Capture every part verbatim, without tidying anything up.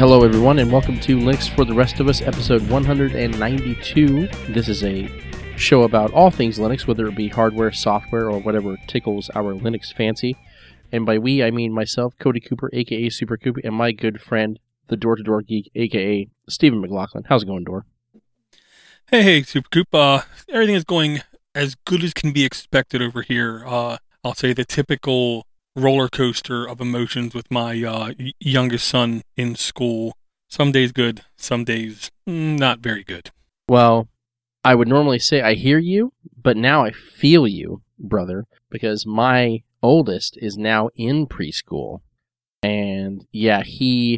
Hello, everyone, and welcome to Linux for the Rest of Us, episode one hundred ninety-two. This is a show about all things Linux, whether it be hardware, software, or whatever tickles our Linux fancy. And by we, I mean myself, Cody Cooper, a k a. Super Coop, and my good friend, the Door-to-Door Geek, a k a. Stephen McLaughlin. How's it going, Door? Hey, hey, Super Coop. Uh, everything is going as good as can be expected over here. Uh, I'll say the typical roller coaster of emotions with my uh, y- youngest son in school. Some days good, some days not very good. Well, I would normally say I hear you, but now I feel you, brother, because my oldest is now in preschool. And yeah, he...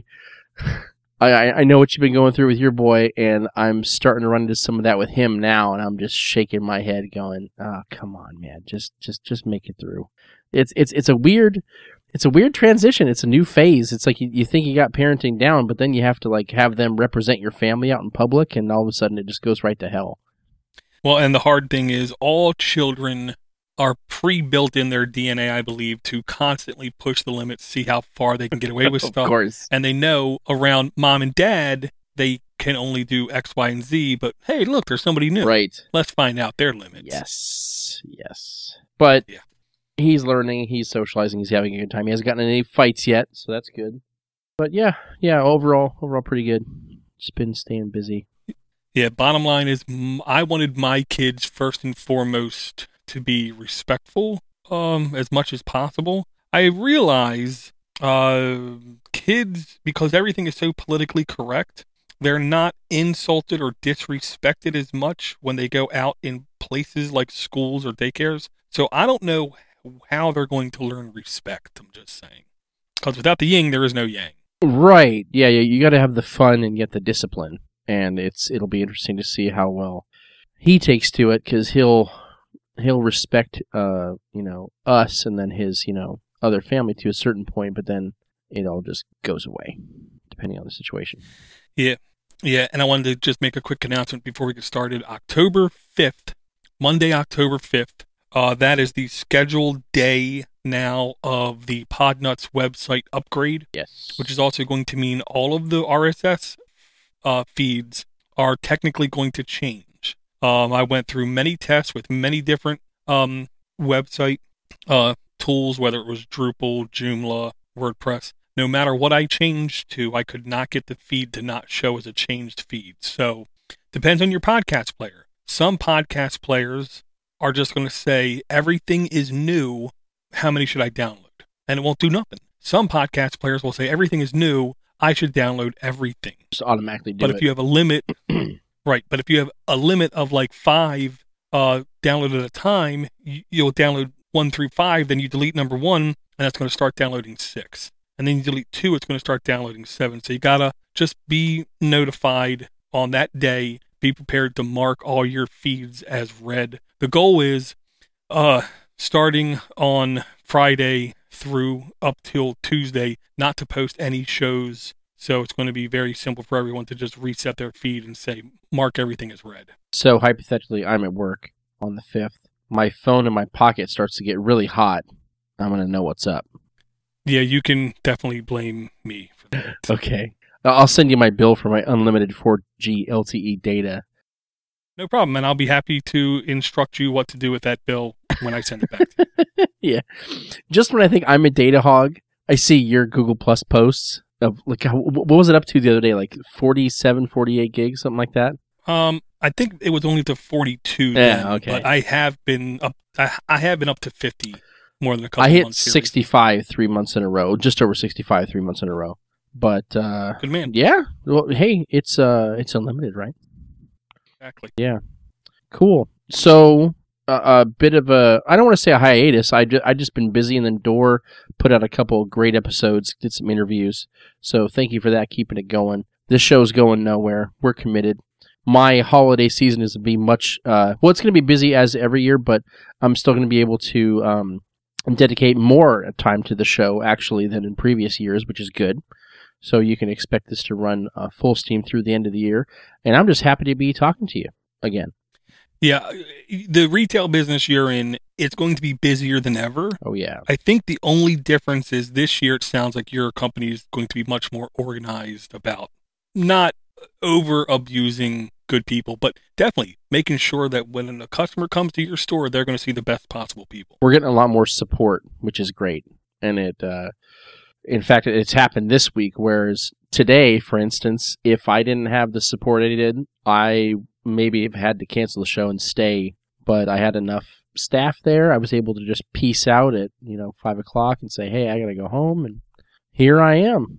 I, I know what you've been going through with your boy, and I'm starting to run into some of that with him now, and I'm just shaking my head going, oh, come on, man, just just just make it through. It's it's it's a weird it's a weird transition. It's a new phase. It's like you, you think you got parenting down, but then you have to like have them represent your family out in public, and all of a sudden it just goes right to hell. Well, and the hard thing is all children are pre-built in their D N A, I believe, to constantly push the limits, see how far they can get away with Of stuff. course. And they know around mom and dad, they can only do X, Y, and Z, but hey, look, there's somebody new. Right. Let's find out their limits. Yes. Yes. But Yeah. he's learning, he's socializing, he's having a good time. He hasn't gotten any fights yet, so that's good. But yeah, yeah, overall, overall pretty good. Just been staying busy. Yeah, bottom line is m- I wanted my kids first and foremost to be respectful um, as much as possible. I realize uh, kids, because everything is so politically correct, they're not insulted or disrespected as much when they go out in places like schools or daycares. So I don't know how they're going to learn respect, I'm just saying. Because without the yin, there is no yang. Right. Yeah, yeah, you got to have the fun and get the discipline. And it's it'll be interesting to see how well he takes to it, because he'll he'll respect uh you know us and then his you know other family to a certain point, but then it all just goes away depending on the situation. Yeah, yeah, and I wanted to just make a quick announcement before we get started. October fifth, Monday, October fifth, uh, that is the scheduled day now of the Podnuts website upgrade. Yes. Which is also going to mean all of the R S S uh, feeds are technically going to change. Um, I went through many tests with many different um, website uh, tools, whether it was Drupal, Joomla, WordPress. No matter what I changed to, I could not get the feed to not show as a changed feed. So, depends on your podcast player. Some podcast players are just going to say, everything is new, how many should I download? And it won't do nothing. Some podcast players will say, everything is new, I should download everything. Just automatically do but it. But if you have a limit, right, but if you have a limit of like five uh, download at a time, you, you'll download one through five, then you delete number one, and that's going to start downloading six. And then you delete two, it's going to start downloading seven. So you got to just be notified on that day. Be prepared to mark all your feeds as read. The goal is uh, starting on Friday through up till Tuesday, not to post any shows. So it's going to be very simple for everyone to just reset their feed and say, mark everything as read. So hypothetically, I'm at work on the fifth. My phone in my pocket starts to get really hot. I'm going to know what's up. Yeah, you can definitely blame me for that. Okay. I'll send you my bill for my unlimited four G L T E data. No problem, and I'll be happy to instruct you what to do with that bill when I send it back to you. Yeah. Just when I think I'm a data hog, I see your Google Plus posts of, like, what was it up to the other day? Like forty-seven, forty-eight gigs, something like that? Um, I think it was only to forty-two Yeah, then, okay. But I have been up I, I have been up to fifty more than a couple I hit months here. sixty-five three months in a row, just over sixty-five three months in a row. But uh, Good man. Yeah. Well, hey, it's uh, it's unlimited, right? Exactly. Yeah. Cool. So uh, a bit of a, I don't want to say a hiatus. I just, I just been busy, and then Door put out a couple of great episodes, did some interviews. So thank you for that, keeping it going. This show's going nowhere. We're committed. My holiday season is to be much, uh, well, it's going to be busy as every year, but I'm still going to be able to um, dedicate more time to the show, actually, than in previous years, which is good. So you can expect this to run uh, full steam through the end of the year. And I'm just happy to be talking to you again. Yeah, the retail business you're in it's going to be busier than ever. Oh, yeah. I think the only difference is this year it sounds like your company is going to be much more organized about not over abusing good people, but definitely making sure that when a customer comes to your store, they're going to see the best possible people. We're getting a lot more support, which is great. And it, uh, in fact, it's happened this week, whereas today, for instance, if I didn't have the support I did, I maybe have had to cancel the show and stay, but I had enough staff there. I was able to just peace out at, you know, five o'clock and say, hey, I got to go home, and here I am.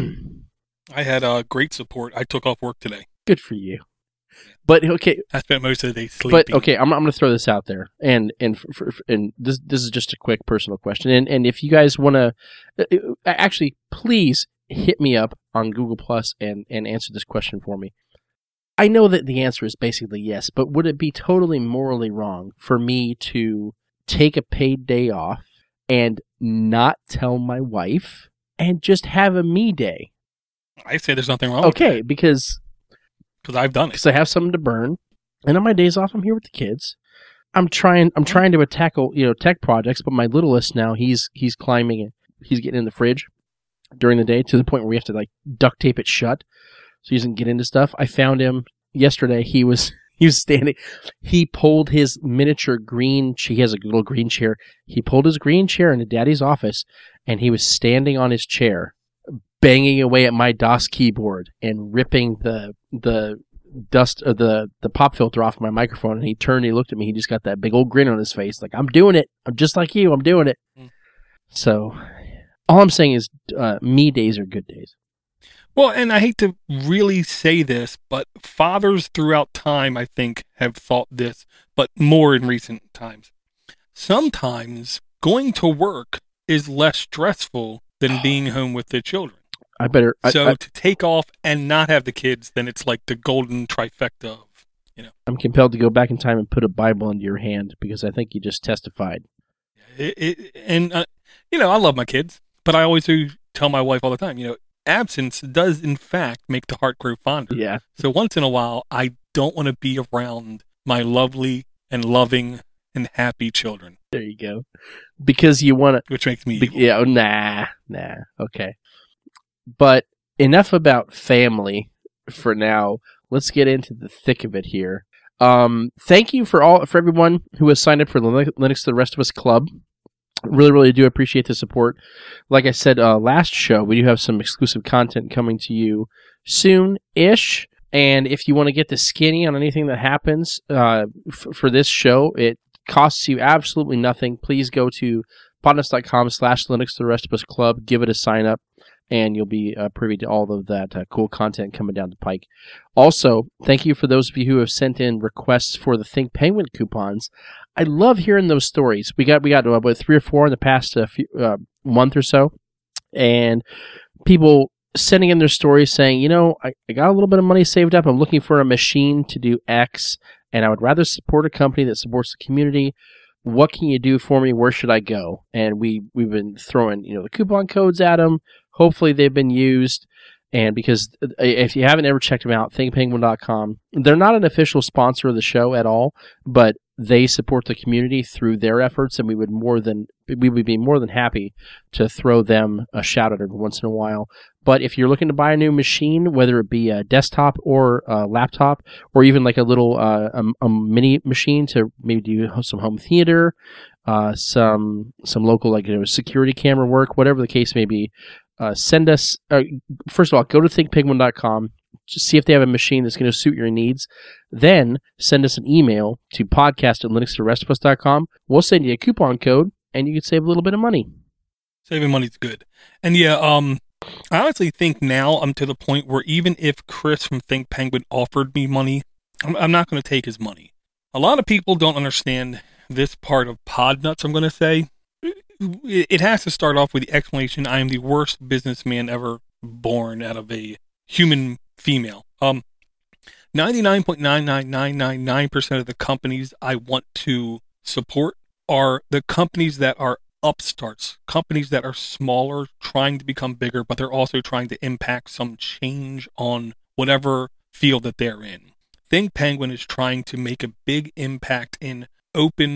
I had uh, great support. I took off work today. Good for you. But okay, I spent most of the day sleeping. But okay, I'm, I'm going to throw this out there, and and for, for, and this this is just a quick personal question, and and if you guys want to, actually, please hit me up on Google Plus and and answer this question for me. I know that the answer is basically yes, but would it be totally morally wrong for me to take a paid day off and not tell my wife and just have a me day? I say there's nothing wrong Okay, with that. because Because I've done it. Because I have something to burn, and on my days off, I'm here with the kids. I'm trying. I'm trying to tackle you know tech projects, but my littlest now he's he's climbing and he's getting in the fridge during the day to the point where we have to like duct tape it shut so he doesn't get into stuff. I found him yesterday. He was he was standing. He pulled his miniature green. He has a little green chair. He pulled his green chair into Daddy's office, and he was standing on his chair, banging away at my DOS keyboard and ripping the the dust of the the pop filter off my microphone. And he turned and he looked at me. He just got that big old grin on his face, like, I'm doing it. I'm just like you. I'm doing it. Mm. So all I'm saying is uh, me days are good days. Well, and I hate to really say this, but fathers throughout time, I think, have thought this, but more in recent times. Sometimes going to work is less stressful than being home with the children. I better. I, so I, to take off and not have the kids, then it's like the golden trifecta of, you know. I'm compelled to go back in time and put a Bible into your hand because I think you just testified. It, it, and, uh, you know, I love my kids, but I always do tell my wife all the time, you know, absence does, in fact, make the heart grow fonder. Yeah. So once in a while, I don't want to be around my lovely and loving and happy children. There you go. Because you want to. Which makes me be, evil. Yeah, oh, nah, nah. Okay. But enough about family for now. Let's get into the thick of it here. Um, thank you for all for everyone who has signed up for the Linux to the Rest of Us Club. Really, really do appreciate the support. Like I said uh, last show, we do have some exclusive content coming to you soon-ish. And if you want to get the skinny on anything that happens uh, f- for this show, it costs you absolutely nothing. Please go to podnutz.com slash Linux to the Rest of Us Club. Give it a sign up, and you'll be uh, privy to all of that uh, cool content coming down the pike. Also, thank you for those of you who have sent in requests for the Think Penguin coupons. I love hearing those stories. We got we got about three or four in the past uh, few, uh, month or so, and people sending in their stories saying, you know, I, I got a little bit of money saved up. I'm looking for a machine to do X, and I would rather support a company that supports the community. What can you do for me? Where should I go? And we, we've been throwing, you know, the coupon codes at them. Hopefully they've been used. And because if you haven't ever checked them out, think penguin dot com. They're not an official sponsor of the show at all, but they support the community through their efforts, and we would more than we would be more than happy to throw them a shout out every once in a while. But if you're looking to buy a new machine, whether it be a desktop or a laptop, or even like a little uh, a, a mini machine to maybe do some home theater, uh, some some local like you know, security camera work, whatever the case may be, uh, send us. Uh, first of all, go to think penguin dot com. Just see if they have a machine that's going to suit your needs. Then send us an email to podcast at linux to the rest of us dot com. We'll send you a coupon code, and you can save a little bit of money. Saving money's good. And yeah, um, I honestly think now I'm to the point where even if Chris from Think Penguin offered me money, I'm, I'm not going to take his money. A lot of people don't understand this part of Podnutz, I'm going to say. It, it has to start off with the explanation, I am the worst businessman ever born out of a human female. Um, ninety-nine point nine nine nine nine nine percent of the companies I want to support are the companies that are upstarts, companies that are smaller, trying to become bigger, but they're also trying to impact some change on whatever field that they're in. Think Penguin is trying to make a big impact in open,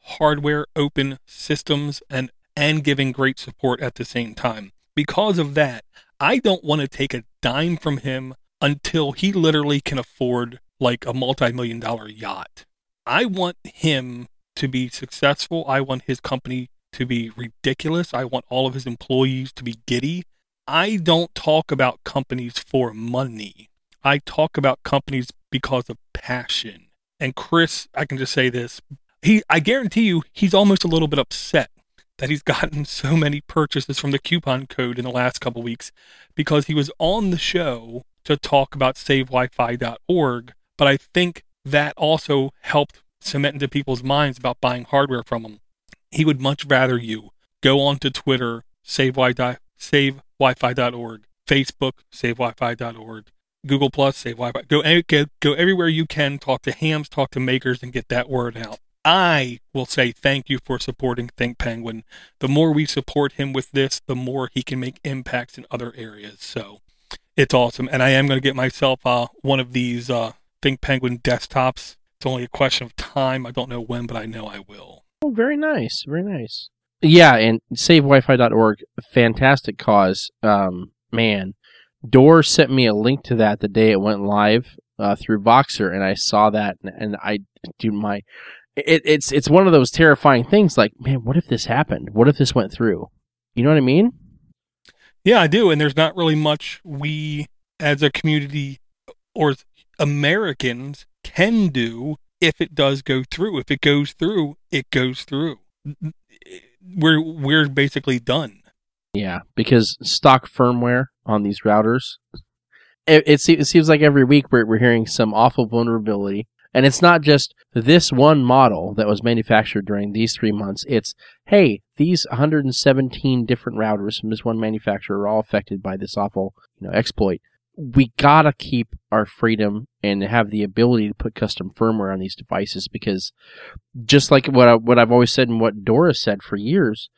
hardware, open systems, and, and giving great support at the same time. Because of that, I don't want to take a dime from him until he literally can afford like a multi-million dollar yacht. I want him to be successful. I want his company to be ridiculous. I want all of his employees to be giddy. I don't talk about companies for money. I talk about companies because of passion. And Chris, I can just say this. He, I guarantee you, he's almost a little bit upset that he's gotten so many purchases from the coupon code in the last couple weeks because he was on the show to talk about save wi fi dot org. But I think that also helped cement into people's minds about buying hardware from him. He would much rather you go on to Twitter, save wi fi dot org, Facebook, save wi fi dot org, Google Plus, save Wi-Fi. Go, go, go everywhere you can, talk to hams, talk to makers, and get that word out. I will say thank you for supporting Think Penguin. The more we support him with this, the more he can make impacts in other areas. So it's awesome. And I am going to get myself uh, one of these uh, Think Penguin desktops. It's only a question of time. I don't know when, but I know I will. Oh, very nice. Very nice. Yeah, and save wi fi dot org, fantastic cause. Um, man, Door sent me a link to that the day it went live uh, through Voxer, and I saw that, and, and I do my... It, it's it's one of those terrifying things like, man, what if this happened? What if this went through? You know what I mean? Yeah, I do. And there's not really much we as a community or Americans can do if it does go through. If it goes through, it goes through. We're we're basically done. Yeah, because stock firmware on these routers, it, it, it seems like every week we're we're hearing some awful vulnerability. And it's not just this one model that was manufactured during these three months. It's, hey, these one hundred seventeen different routers from this one manufacturer are all affected by this awful, you know, exploit. We gotta keep our freedom and have the ability to put custom firmware on these devices because, just like what I, what I've always said and what Doris said for years,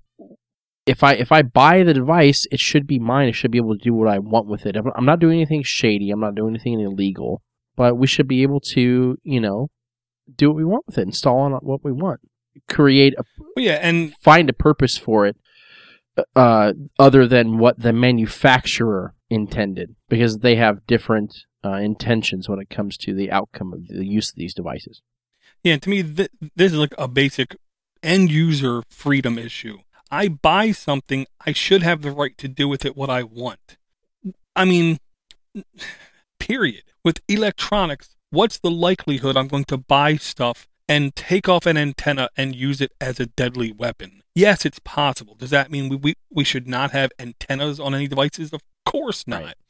if I if I buy the device, it should be mine. I should be able to do what I want with it. I'm not doing anything shady. I'm not doing anything illegal. But we should be able to, you know, do what we want with it, install on what we want, create a, well, yeah, and find a purpose for it, uh, other than what the manufacturer intended, because they have different uh, intentions when it comes to the outcome of the use of these devices. Yeah, to me, th- this is like a basic end user freedom issue. I buy something, I should have the right to do with it what I want. I mean, period. With electronics, what's the likelihood I'm going to buy stuff and take off an antenna and use it as a deadly weapon? Yes, it's possible. Does that mean we, we, we should not have antennas on any devices? Of course not. Right.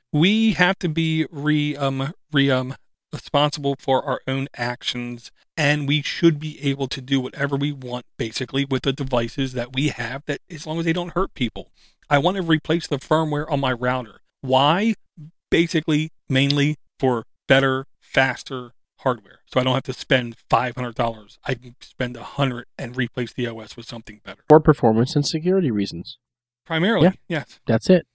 We have to be re, um, re, um, responsible for our own actions, and we should be able to do whatever we want, basically, with the devices that we have, that as long as they don't hurt people. I want to replace the firmware on my router. Why? Basically, mainly for better, faster hardware. So I don't have to spend five hundred dollars. I can spend one hundred dollars and replace the O S with something better. For performance and security reasons. Primarily, yeah, yes. That's it.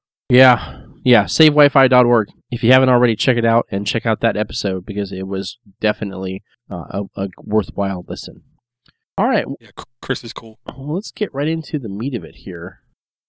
Yeah, yeah, save wi fi dot org. If you haven't already, check it out and check out that episode because it was definitely uh, a, a worthwhile listen. All right. Yeah, Chris is cool. Well, let's get right into the meat of it here.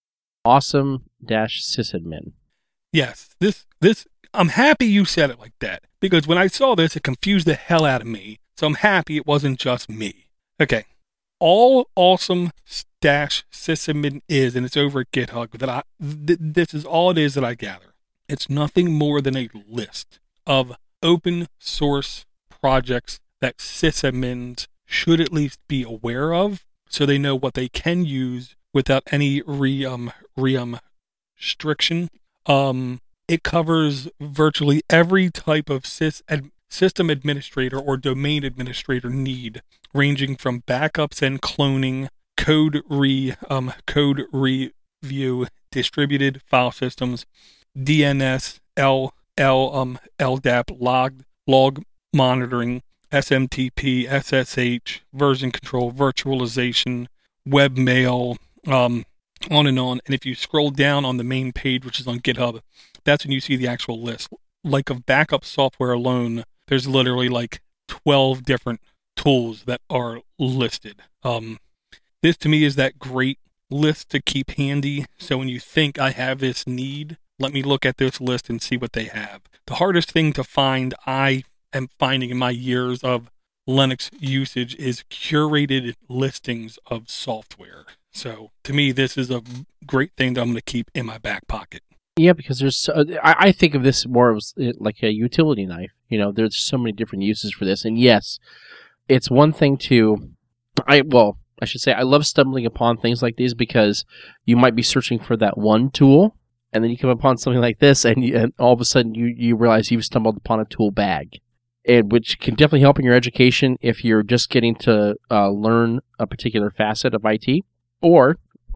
Awesome dash sysadmin. Yes, this, this, I'm happy you said it like that, because when I saw this, it confused the hell out of me, so I'm happy it wasn't just me. Okay, all awesome dash sysadmin is, and it's over at GitHub, that I, th- this is all it is that I gather. It's nothing more than a list of open source projects that sysadmins should at least be aware of, so they know what they can use without any re, um, re, um, restriction. Um, it covers virtually every type of sys ad- system administrator or domain administrator need, ranging from backups and cloning, code re um code review, distributed file systems, D N S, L L um L D A P, log log monitoring, S M T P, S S H, version control, virtualization, webmail, um. on and on. And if you scroll down on the main page, which is on GitHub, that's when you see the actual list. Like of backup software alone, there's literally like twelve different tools that are listed. Um, this to me is that great list to keep handy. So when you think I have this need, let me look at this list and see what they have. The hardest thing to find, I am finding in my years of Linux usage, is curated listings of software. So to me, this is a great thing that I'm going to keep in my back pocket. Yeah, because there's, so, I, I think of this more as like a utility knife. You know, there's so many different uses for this. And yes, it's one thing to, I well, I should say, I love stumbling upon things like these because you might be searching for that one tool, and then you come upon something like this, and, you, and all of a sudden you, you realize you've stumbled upon a tool bag. And which can definitely help in your education if you're just getting to uh, learn a particular facet of I T, or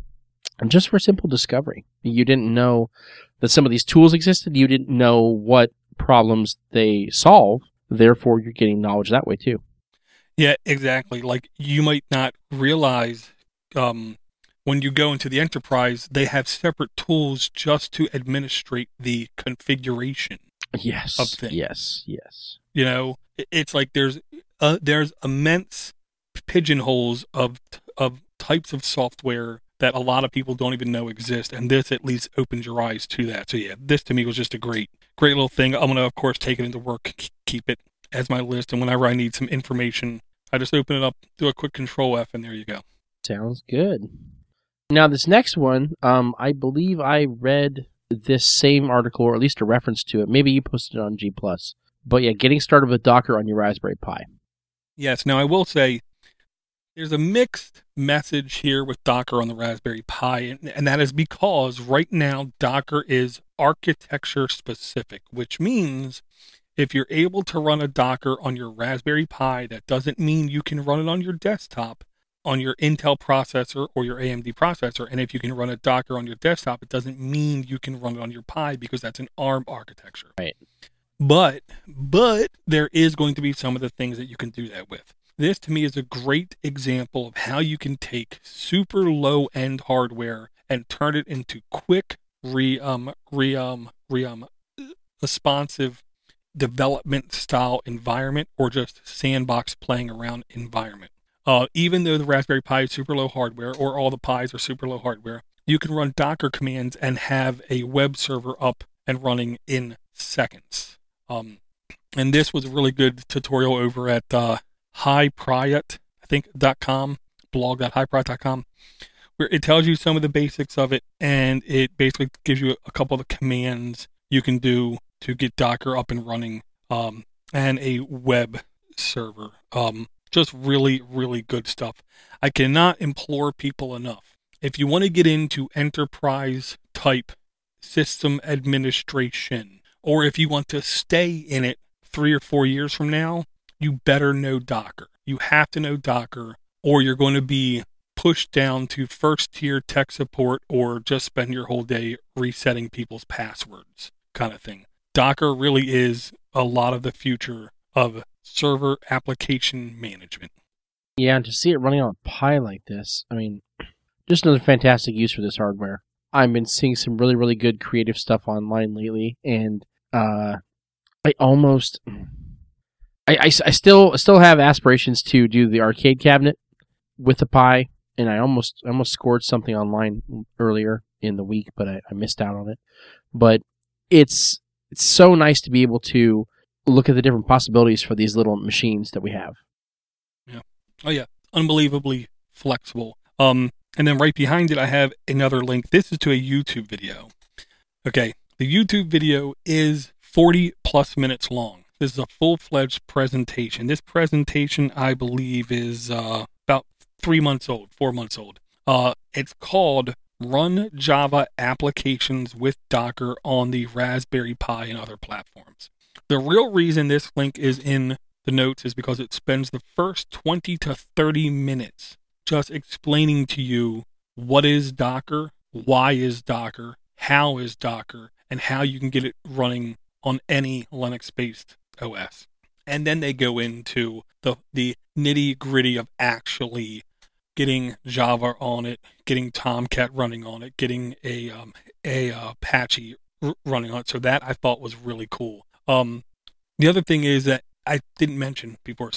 just for simple discovery. You didn't know that some of these tools existed. You didn't know what problems they solve. Therefore, you're getting knowledge that way too. Yeah, exactly. Like, you might not realize um, when you go into the enterprise, they have separate tools just to administrate the configuration. Yes. Of things. Yes. Yes. You know, it's like there's uh, there's immense pigeonholes of of types of software that a lot of people don't even know exist, and this at least opens your eyes to that. So yeah, this to me was just a great, great little thing. I'm gonna, of course, take it into work, keep it as my list, and whenever I need some information, I just open it up, do a quick Control F, and there you go. Sounds good. Now this next one, um, I believe I read this same article, or at least a reference to it. Maybe you posted it on G plus. But yeah, getting started with Docker on your Raspberry Pi. Yes. Now I will say there's a mixed message here with Docker on the Raspberry Pi, and, and that is because right now Docker is architecture specific, which means if you're able to run a Docker on your Raspberry Pi, that doesn't mean you can run it on your desktop on your Intel processor or your A M D processor. And if you can run a Docker on your desktop, it doesn't mean you can run it on your Pi because that's an ARM architecture. Right. But, but there is going to be some of the things that you can do that with. This to me is a great example of how you can take super low end hardware and turn it into quick, re, um, re, um, re, um, responsive development style environment, or just sandbox playing around environment. Uh, even though the Raspberry Pi is super low hardware, or all the Pis are super low hardware, you can run Docker commands and have a web server up and running in seconds. Um, and this was a really good tutorial over at uh, highpriot, I think, .com, blog dot highpriot dot com, where it tells you some of the basics of it, and it basically gives you a couple of the commands you can do to get Docker up and running, um, and a web server. Um, just really, really good stuff. I cannot implore people enough. If you want to get into enterprise type system administration, or if you want to stay in it three or four years from now, you better know Docker. You have to know Docker, or you're going to be pushed down to first tier tech support, or just spend your whole day resetting people's passwords kind of thing. Docker really is a lot of the future of server application management. Yeah, and to see it running on a Pi like this, I mean, just another fantastic use for this hardware. I've been seeing some really, really good creative stuff online lately, and uh, I almost, I, I, I still still have aspirations to do the arcade cabinet with the Pi, and I almost I almost scored something online earlier in the week, but I, I missed out on it. But it's it's so nice to be able to look at the different possibilities for these little machines that we have. Yeah. Oh yeah, unbelievably flexible. Um, and then right behind it, I have another link. This is to a YouTube video. Okay, the YouTube video is forty plus minutes long. This is a full-fledged presentation. This presentation, I believe, is uh, about three months old, four months old. Uh, it's called Run Java Applications with Docker on the Raspberry Pi and Other Platforms. The real reason this link is in the notes is because it spends the first twenty to thirty minutes just explaining to you what is Docker, why is Docker, how is Docker, and how you can get it running on any Linux-based O S. And then they go into the, the nitty-gritty of actually getting Java on it, getting Tomcat running on it, getting a um, a uh, Apache r- running on it. So that I thought was really cool. Um, the other thing is that I didn't mention before, sorry.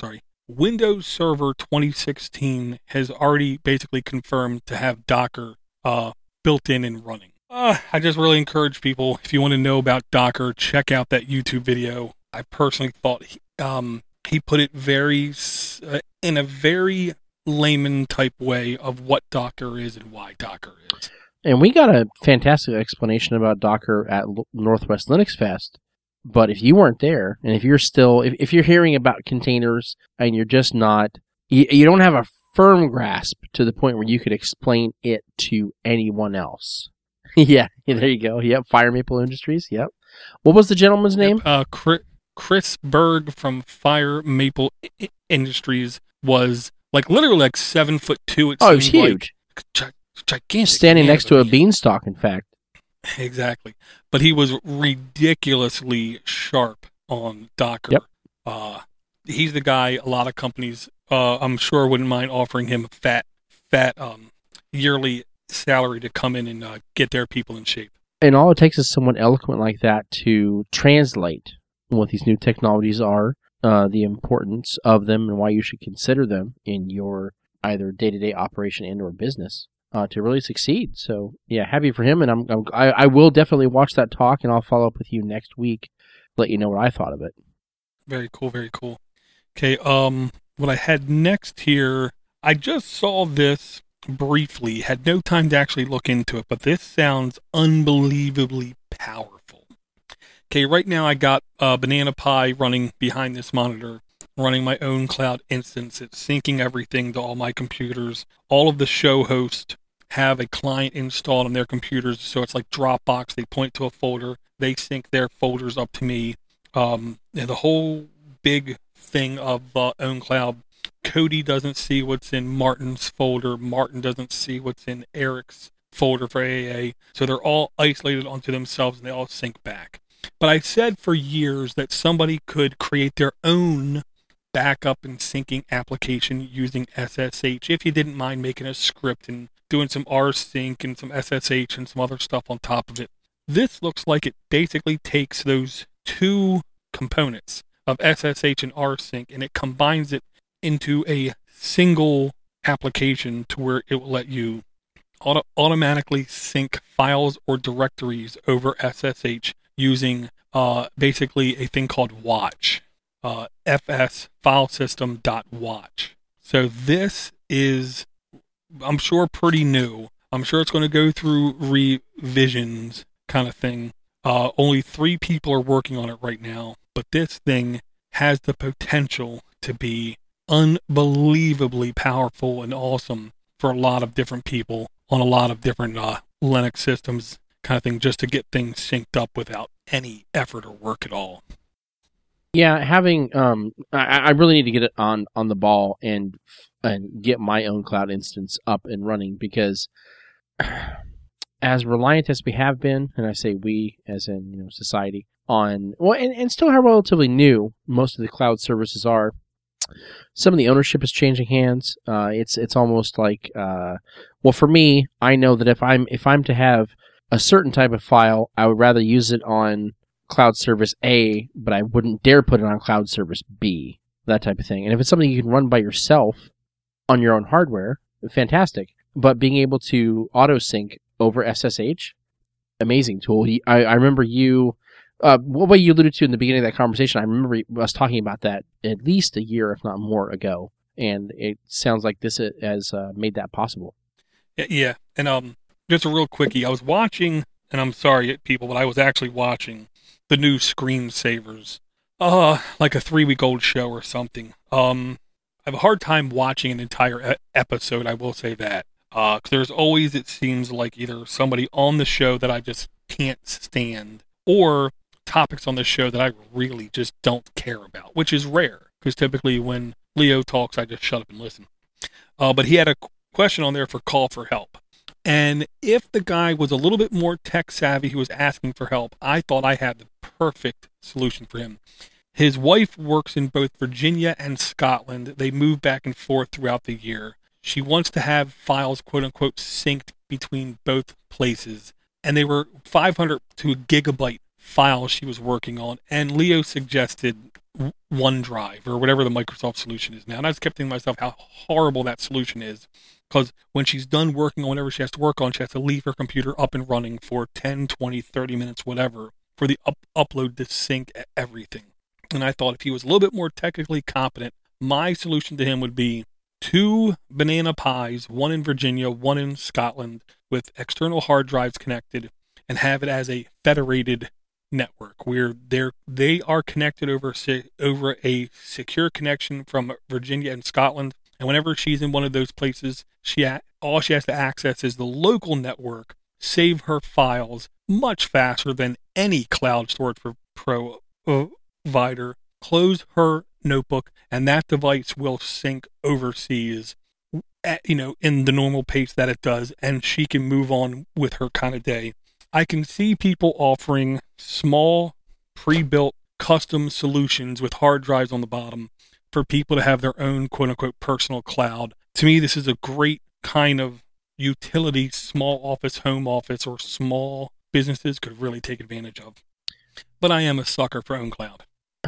Windows Server twenty sixteen has already basically confirmed to have Docker uh, built in and running. Uh, I just really encourage people, if you want to know about Docker, check out that YouTube video. I personally thought he, um, he put it very uh, in a very layman type way of what Docker is and why Docker is. And we got a fantastic explanation about Docker at L- Northwest Linux Fest. But if you weren't there, and if you're still, if, if you're hearing about containers and you're just not, you, you don't have a firm grasp to the point where you could explain it to anyone else. yeah, there you go. Yep, Fire Maple Industries. Yep. What was the gentleman's name? Yep, uh, Chris, Chris Berg from Fire Maple I- Industries was like literally like seven foot two. It oh, it was huge. Like, gi- gigantic. Standing next to a beanstalk, in fact. Exactly. But he was ridiculously sharp on Docker. Yep. Uh, he's the guy a lot of companies, uh, I'm sure, wouldn't mind offering him a fat, fat um, yearly salary to come in and uh, get their people in shape. And all it takes is someone eloquent like that to translate what these new technologies are, uh, the importance of them, and why you should consider them in your either day-to-day operation and or business. Uh, to really succeed. So, yeah, happy for him, and I'm, I'm I, I will definitely watch that talk, and I'll follow up with you next week, let you know what I thought of it. Very cool, very cool. Okay, um, what I had next here, I just saw this briefly, had no time to actually look into it, but this sounds unbelievably powerful. Okay, right now I got uh, Banana Pi running behind this monitor, running my own cloud instance. It's syncing everything to all my computers. All of the show hosts have a client installed on their computers, so it's like Dropbox. They point to a folder, they sync their folders up to me. Um, and the whole big thing of uh, OwnCloud, Cody doesn't see what's in Martin's folder. Martin doesn't see what's in Eric's folder for A A. So they're all isolated onto themselves, and they all sync back. But I said for years that somebody could create their own backup and syncing application using S S H if you didn't mind making a script and doing some rsync and some S S H and some other stuff on top of it. This looks like it basically takes those two components of S S H and rsync and it combines it into a single application to where it will let you auto- automatically sync files or directories over S S H using uh, basically a thing called Watch. Uh, fs file system dot watch. So this is, I'm sure, pretty new. I'm sure it's going to go through revisions kind of thing. Uh, only three people are working on it right now, but this thing has the potential to be unbelievably powerful and awesome for a lot of different people on a lot of different uh, Linux systems kind of thing, just to get things synced up without any effort or work at all. Yeah, having um, I, I really need to get it on, on the ball and and get my own cloud instance up and running because as reliant as we have been, and I say we as in you know society on well, and, and still how relatively new most of the cloud services are. Some of the ownership is changing hands. Uh, it's it's almost like uh, well for me, I know that if I'm if I'm to have a certain type of file, I would rather use it on Cloud Service A, but I wouldn't dare put it on Cloud Service B, that type of thing. And if it's something you can run by yourself on your own hardware, fantastic. But being able to auto-sync over S S H, amazing tool. I, I remember you, uh, what way you alluded to in the beginning of that conversation, I remember us talking about that at least a year, if not more, ago. And it sounds like this has uh, made that possible. Yeah, and um, just a real quickie. I was watching, and I'm sorry, people, but I was actually watching the new Screensavers, uh, like a three-week-old show or something. Um, I have a hard time watching an entire e- episode, I will say that. Uh, 'cause there's always, it seems like, either somebody on the show that I just can't stand, or topics on the show that I really just don't care about, which is rare, because typically when Leo talks, I just shut up and listen. Uh, but he had a question on there for call for help. And if the guy was a little bit more tech savvy, he was asking for help, I thought I had the perfect solution for him. His wife works in both Virginia and Scotland. They move back and forth throughout the year. She wants to have files, quote unquote, synced between both places. And they were five hundred to a gigabyte files she was working on. And Leo suggested OneDrive or whatever the Microsoft solution is now. And I just kept thinking to myself how horrible that solution is. Because when she's done working on whatever she has to work on, she has to leave her computer up and running for ten, twenty, thirty minutes, whatever, for the up- upload to sync everything. And I thought if he was a little bit more technically competent, my solution to him would be two banana pies, one in Virginia, one in Scotland, with external hard drives connected, and have it as a federated network where they're they are connected over over a secure connection from Virginia and Scotland. And whenever she's in one of those places, she ha- all she has to access is the local network, save her files much faster than any cloud storage provider, close her notebook, and that device will sync overseas at, you know, in the normal pace that it does, and she can move on with her kind of day. I can see people offering small, pre-built, custom solutions with hard drives on the bottom for people to have their own quote-unquote personal cloud. To me, this is a great kind of utility small office, home office, or small businesses could really take advantage of. But I am a sucker for own cloud.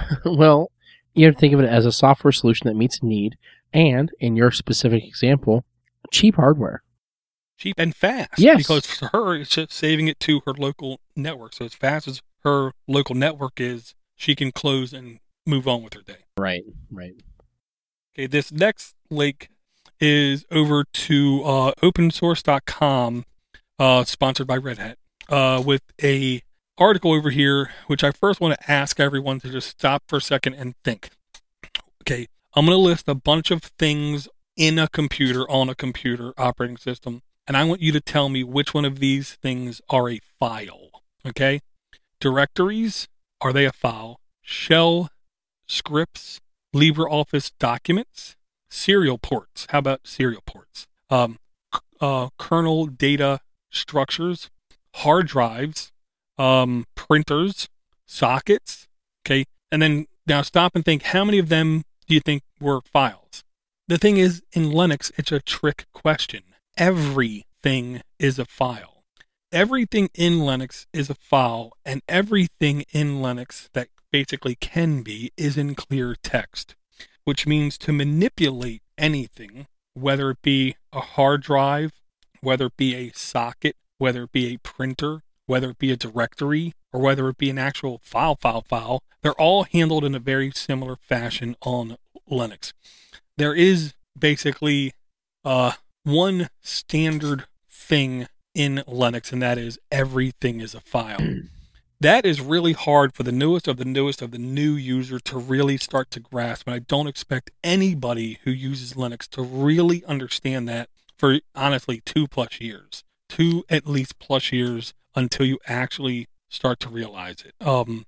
Well, you have to think of it as a software solution that meets a need, and, in your specific example, cheap hardware. Cheap and fast. Yes. Because for her, it's just saving it to her local network. So as fast as her local network is, she can close and move on with her day. Right, right. Okay, this next link is over to uh, open source dot com, uh, sponsored by Red Hat, uh, with a article over here, which I first want to ask everyone to just stop for a second and think. Okay, I'm going to list a bunch of things in a computer, on a computer operating system, and I want you to tell me which one of these things are a file. Okay? Directories, are they a file? Shell scripts, LibreOffice documents, serial ports. How about serial ports? Um, uh, kernel data structures, hard drives, um, printers, sockets. Okay. And then now stop and think, how many of them do you think were files? The thing is, in Linux, it's a trick question. Everything is a file. Everything in Linux is a file, and everything in Linux that basically can be is in clear text, which means to manipulate anything, whether it be a hard drive, whether it be a socket, whether it be a printer, whether it be a directory, or whether it be an actual file, file, file, they're all handled in a very similar fashion on Linux. There is basically uh, one standard thing in Linux, and that is everything is a file. That is really hard for the newest of the newest of the new user to really start to grasp, and I don't expect anybody who uses Linux to really understand that for, honestly, two plus years. Two at least plus years until you actually start to realize it. Um,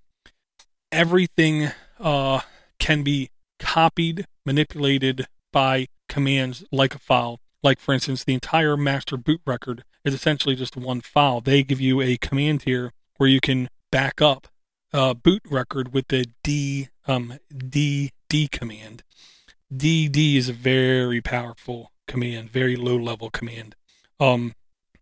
everything uh, can be copied, manipulated by commands like a file. Like, for instance, the entire master boot record is essentially just one file. They give you a command here where you can back up uh, boot record with the D um, D D command. D D is a very powerful command, very low level command. Um,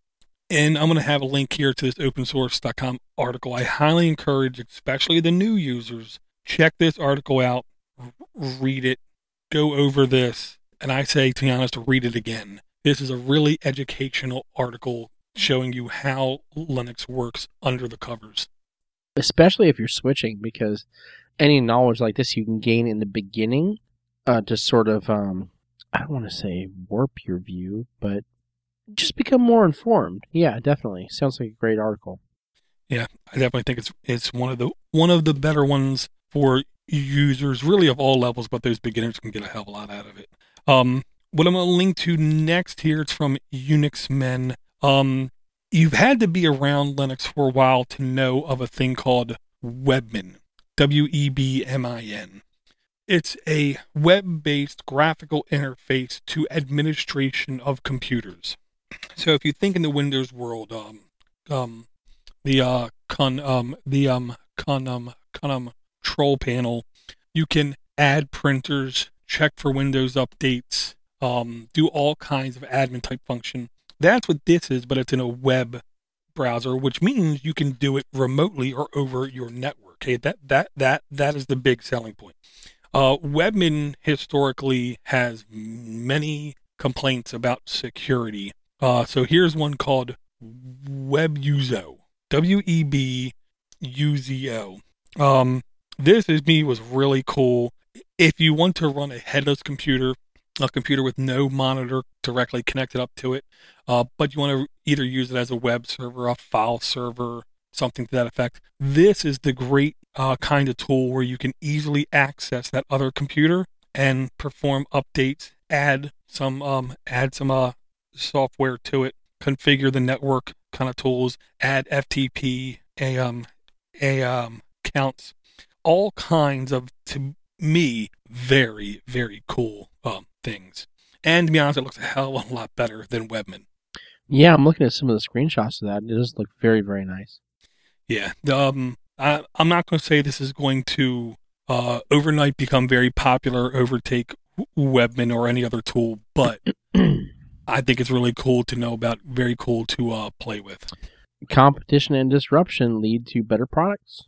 and I'm going to have a link here to this open source dot com article. I highly encourage, especially the new users, check this article out, r- read it, go over this, and I say, to be honest, read it again. This is a really educational article showing you how Linux works under the covers. Especially if you're switching, because any knowledge like this you can gain in the beginning uh, to sort of, um, I don't want to say warp your view, but just become more informed. Yeah, definitely. Sounds like a great article. Yeah, I definitely think it's it's one of the one of the better ones for users, really of all levels, but those beginners can get a hell of a lot out of it. Um, what I'm going to link to next here, it's from Unix Men. Um, You've had to be around Linux for a while to know of a thing called Webmin, W E B M I N. It's a web-based graphical interface to administration of computers. So if you think in the Windows world, um, um, the uh, con, um, the um, con, um, con, um, control panel, you can add printers, check for Windows updates, um, do all kinds of admin type function. That's what this is, but it's in a web browser, which means you can do it remotely or over your network. Okay, that that that that is the big selling point. Uh, Webmin historically has many complaints about security. Uh, so here's one called Webuzo, W E B U Z O. Um, this is me was really cool. If you want to run a headless computer, a computer with no monitor directly connected up to it, uh, but you want to either use it as a web server, a file server, something to that effect, this is the great uh, kind of tool where you can easily access that other computer and perform updates, add some um, add some uh, software to it, configure the network kind of tools, add F T P, a um, a um, counts, all kinds of, to me, very, very cool um, things. And to be honest, it looks a hell of a lot better than Webmin. Yeah, I'm looking at some of the screenshots of that. It does look very, very nice. Yeah, um, I, I'm not going to say this is going to uh, overnight become very popular, overtake Webmin or any other tool, but I think it's really cool to know about, very cool to uh, play with. Competition and disruption lead to better products.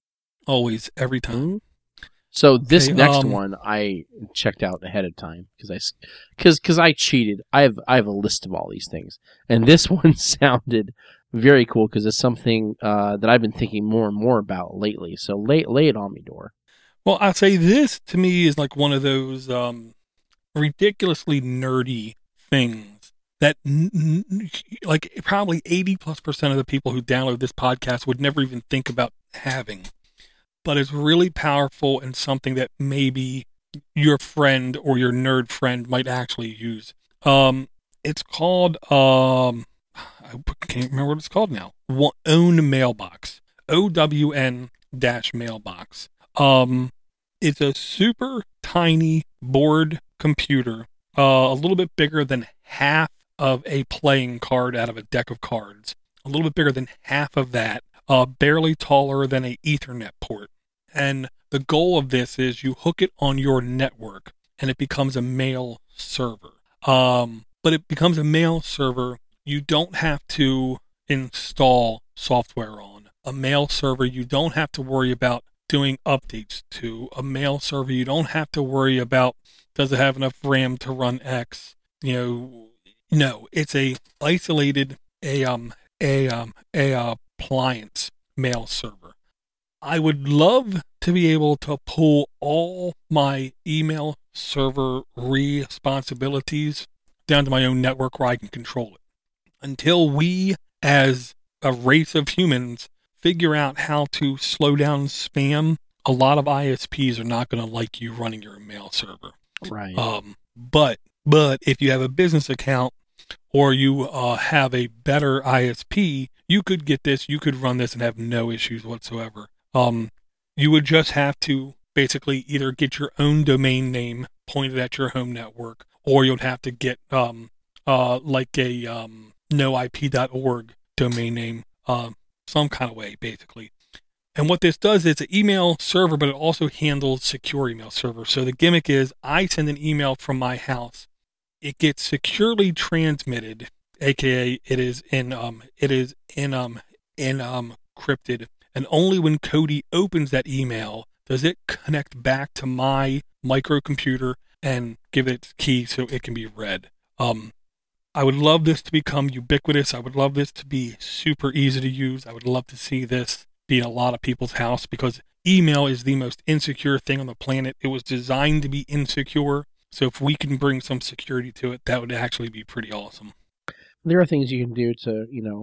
Always, every time. Mm-hmm. So this Okay, next um, one I checked out ahead of time because I, because because I cheated. I have I have a list of all these things, and this one sounded very cool because it's something uh, that I've been thinking more and more about lately. So lay lay it on me, Dor. Well, I'd say this to me is like one of those um, ridiculously nerdy things that n- n- like probably eighty plus percent of the people who download this podcast would never even think about having. But it's really powerful and something that maybe your friend or your nerd friend might actually use. Um, it's called, um, I can't remember what it's called now. Own Mailbox. O W N dash Mailbox. Um, it's a super tiny board computer, uh, a little bit bigger than half of a playing card out of a deck of cards. A little bit bigger than half of that. Uh, barely taller than a Ethernet port. And the goal of this is you hook it on your network and it becomes a mail server. Um, but it becomes a mail server you don't have to install software on. A mail server you don't have to worry about doing updates to. A mail server you don't have to worry about, does it have enough RAM to run X? You know, no, it's a isolated a um a um a uh, appliance mail server. I would love to be able to pull all my email server responsibilities down to my own network where I can control it. Until we, as a race of humans, figure out how to slow down spam, a lot of I S Ps are not going to like you running your mail server. Right. Um, but but if you have a business account or you uh, have a better I S P, you could get this, you could run this and have no issues whatsoever. Um, you would just have to basically either get your own domain name pointed at your home network, or you'd have to get um, uh, like a um, no I P dot org domain name, uh, some kind of way, basically. And what this does is it's an email server, but it also handles secure email server. So the gimmick is I send an email from my house. It gets securely transmitted, aka it is in um it is in um in um encrypted, and only when Cody opens that email does it connect back to my microcomputer and give it its key so it can be read. Um, I would love this to become ubiquitous. I would love this to be super easy to use. I would love to see this be in a lot of people's house because email is the most insecure thing on the planet. It was designed to be insecure. So if we can bring some security to it, that would actually be pretty awesome. There are things you can do to, you know,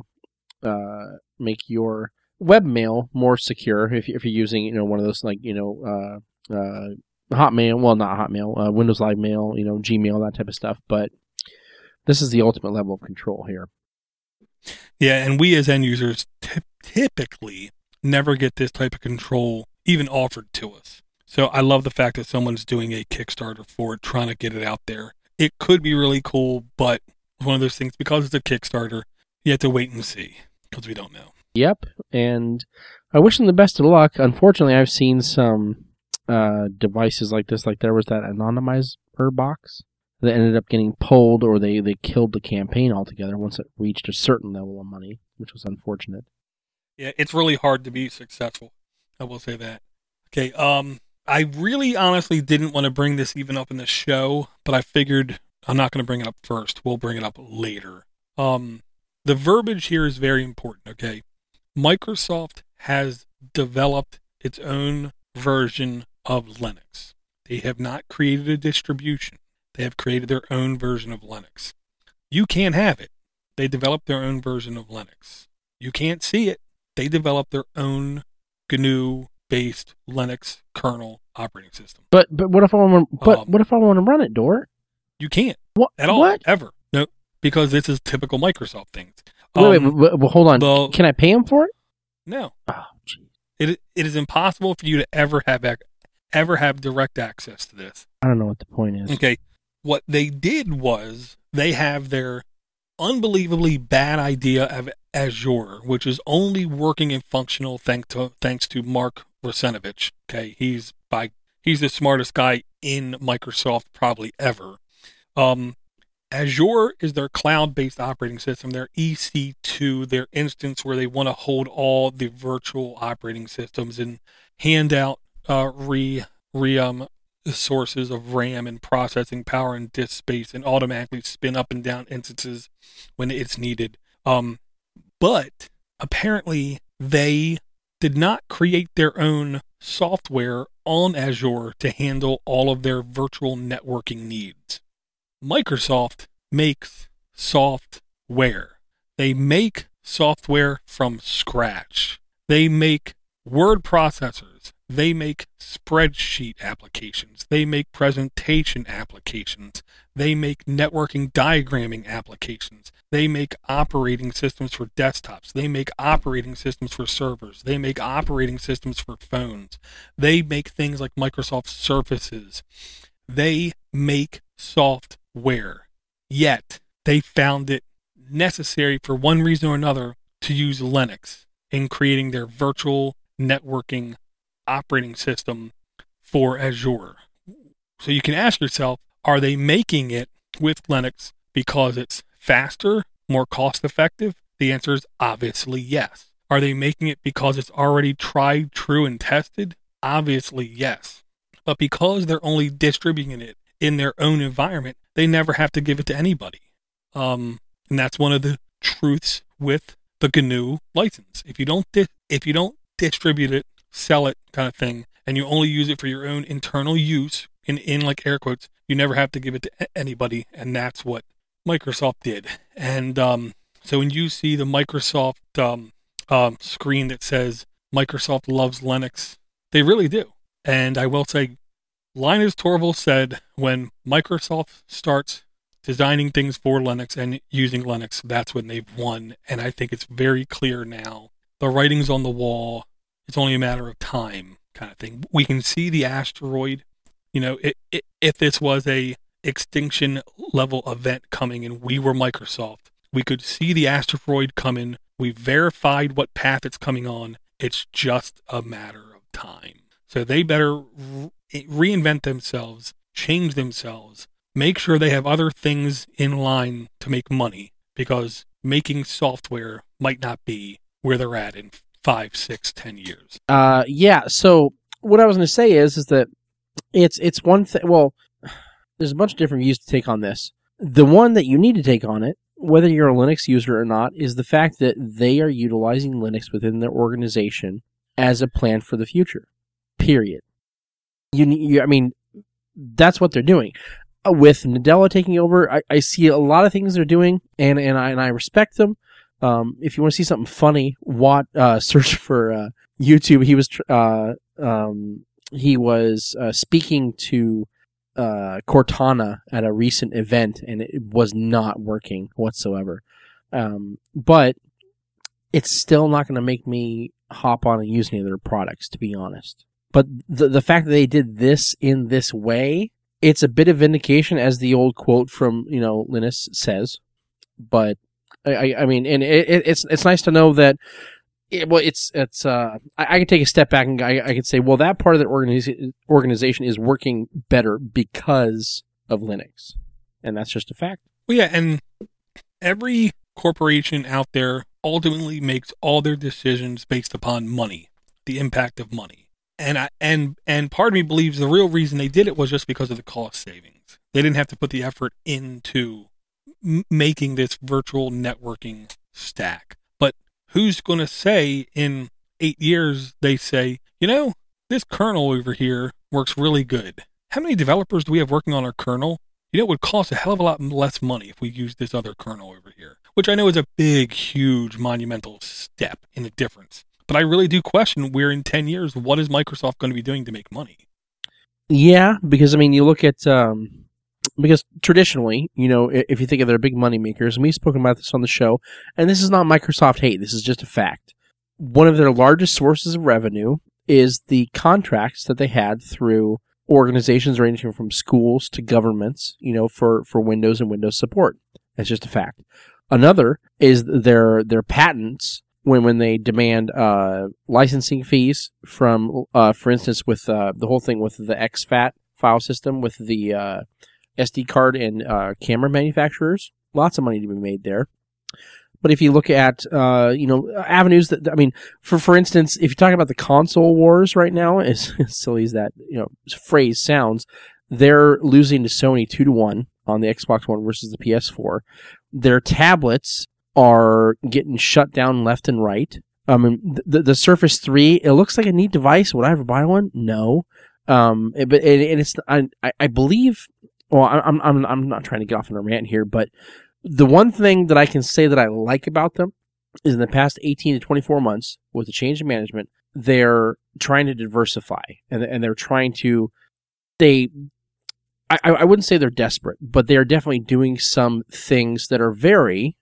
uh, make your webmail more secure if, if you're using, you know, one of those like, you know, uh, uh, Hotmail, well, not Hotmail, uh, Windows Live Mail, you know, Gmail, that type of stuff. But this is the ultimate level of control here. Yeah, and we as end users t- typically never get this type of control even offered to us. So I love the fact that someone's doing a Kickstarter for it, trying to get it out there. It could be really cool, but one of those things, because it's a Kickstarter, you have to wait and see, because we don't know. Yep, and I wish them the best of luck. Unfortunately, I've seen some uh, devices like this, like there was that anonymizer box that ended up getting pulled, or they, they killed the campaign altogether once it reached a certain level of money, which was unfortunate. Yeah, it's really hard to be successful. I will say that. Okay. Um, I really honestly didn't want to bring this even up in the show, but I figured I'm not going to bring it up first. We'll bring it up later. Um, the verbiage here is very important. Okay. Microsoft has developed its own version of Linux. They have not created a distribution. They have created their own version of Linux. You can't have it. They developed their own version of Linux. You can't see it. They developed their own G N U-based Linux kernel operating system. But but what if I want? But Um, what if I want to run it, Dor? You can't What at all, What? ever. No, because this is typical Microsoft things. Wait, wait, Um, wait, wait, hold on. the- Can I pay him for it? No, Oh, geez. it it is impossible for you to ever have ac- ever have direct access to this. I don't know what the point is. Okay, what they did was they have their unbelievably bad idea of Azure, which is only working and functional thanks to thanks to Mark Russinovich. Okay, he's by he's the smartest guy in Microsoft probably ever. Um, Azure is their cloud-based operating system, their E C two, their instance where they want to hold all the virtual operating systems and hand out uh, re re um sources of RAM and processing power and disk space and automatically spin up and down instances when it's needed. Um, but apparently they did not create their own software on Azure to handle all of their virtual networking needs. Microsoft makes software. They make software from scratch. They make word processors. They make spreadsheet applications. They make presentation applications. They make networking diagramming applications. They make operating systems for desktops. They make operating systems for servers. They make operating systems for phones. They make things like Microsoft Surfaces. They make software. Yet, they found it necessary for one reason or another to use Linux in creating their virtual networking operating system for Azure. So you can ask yourself, are they making it with Linux because it's faster, more cost effective? The answer is obviously yes. Are they making it because it's already tried, true, and tested? Obviously yes. But because they're only distributing it in their own environment, they never have to give it to anybody. Um, and that's one of the truths with the G N U license. If you don't di- if you don't distribute it, sell it kind of thing, and you only use it for your own internal use, in, in like air quotes, you never have to give it to a- anybody, and that's what Microsoft did. And um, so when you see the Microsoft um, um, screen that says Microsoft loves Linux, they really do. And I will say, Linus Torvalds said when Microsoft starts designing things for Linux and using Linux, that's when they've won. And I think it's very clear now. The writing's on the wall. It's only a matter of time, kind of thing. We can see the asteroid. You know, it, it, if this was a extinction level event coming and we were Microsoft, we could see the asteroid coming. We verified what path it's coming on. It's just a matter of time. So they better re- reinvent themselves, change themselves, make sure they have other things in line to make money, because making software might not be where they're at in five, six, ten years. Uh, yeah. So what I was going to say is, is that it's it's one thing. Well, there's a bunch of different views to take on this. The one that you need to take on it, whether you're a Linux user or not, is the fact that they are utilizing Linux within their organization as a plan for the future. Period. You, you I mean, that's what they're doing. Uh, with Nadella taking over, I, I see a lot of things they're doing, and and I and I respect them. Um, if you want to see something funny, what uh, search for uh, YouTube. He was tr- uh, um, he was uh, speaking to uh, Cortana at a recent event, and it was not working whatsoever. Um, but it's still not going to make me hop on and use any of their products, to be honest. But the the fact that they did this in this way, it's a bit of vindication, as the old quote from, you know, Linus says. But I, I mean, and it, it's it's nice to know that. It, well, it's it's. Uh, I, I can take a step back and I, I can say, well, that part of the organiz- organization is working better because of Linux, and that's just a fact. Well, yeah, and every corporation out there ultimately makes all their decisions based upon money. the impact of money. And I and and part of me believes the real reason they did it was just because of the cost savings. They didn't have to put the effort into m- making this virtual networking stack. But who's going to say in eight years they say, you know, this kernel over here works really good. How many developers do we have working on our kernel? You know, it would cost a hell of a lot less money if we used this other kernel over here, which I know is a big, huge, monumental step in the difference. But I really do question where in ten years, what is Microsoft going to be doing to make money? Yeah, because, I mean, you look at, um, because traditionally, you know, if you think of their big money makers, and we've spoken about this on the show, and this is not Microsoft hate, this is just a fact. One of their largest sources of revenue is the contracts that they had through organizations ranging from schools to governments, you know, for, for Windows and Windows support. That's just a fact. Another is their their patents when when they demand uh, licensing fees from, uh, for instance, with uh, the whole thing with the X FAT file system with the uh, S D card and uh, camera manufacturers. Lots of money to be made there. But if you look at, uh, you know, avenues that, I mean, for for instance, if you talk about the console wars right now, as, as silly as that, you know, phrase sounds, they're losing to Sony two to one on the Xbox One versus the P S four. Their tablets are getting shut down left and right. I mean, the the Surface three, it looks like a neat device. Would I ever buy one? No. Um, it, but it, and it's I I believe. Well, I'm I'm I'm not trying to get off on a rant here, but the one thing that I can say that I like about them is in the past eighteen to twenty-four months, with the change in management, they're trying to diversify, and and they're trying to, they, I, I wouldn't say they're desperate, but they are definitely doing some things that are very